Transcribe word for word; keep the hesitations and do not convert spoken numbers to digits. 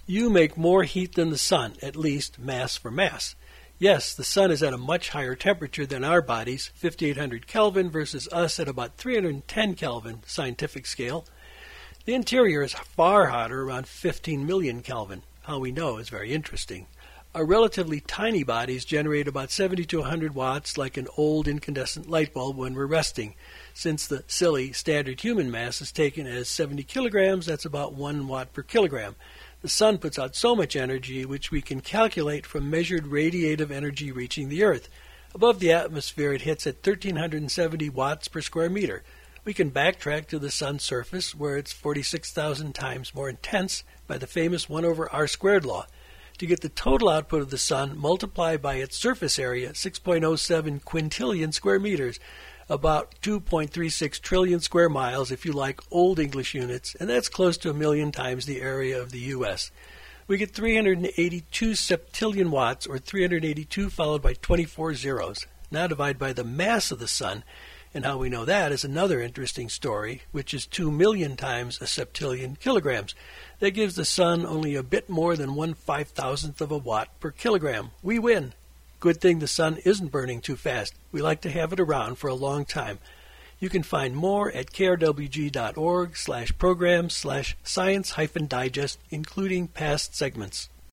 You make more heat than the sun, at least mass for mass. Yes, the sun is at a much higher temperature than our bodies, fifty-eight hundred Kelvin versus us at about three hundred ten Kelvin scientific scale. The interior is far hotter, around fifteen million Kelvin. How we know is very interesting. Our relatively tiny bodies generate about seventy to one hundred watts like an old incandescent light bulb when we're resting. Since the silly standard human mass is taken as seventy kilograms, that's about one watt per kilogram. The sun puts out so much energy, which we can calculate from measured radiative energy reaching the Earth. Above the atmosphere, it hits at one thousand three hundred seventy watts per square meter. We can backtrack to the sun's surface, where it's forty-six thousand times more intense by the famous one over r squared law. To get the total output of the sun, multiply by its surface area, six point oh seven quintillion square meters, about two point three six trillion square miles if you like old English units, and that's close to a million times the area of the U S. We get three hundred eighty-two septillion watts, or three hundred eighty-two followed by twenty-four zeros. Now divide by the mass of the sun, and how we know that is another interesting story, which is two million times a septillion kilograms. That gives the sun only a bit more than one five-thousandth of a watt per kilogram. We win. Good thing the sun isn't burning too fast. We like to have it around for a long time. You can find more at k r w g dot org slash program slash science hyphen digest, including past segments.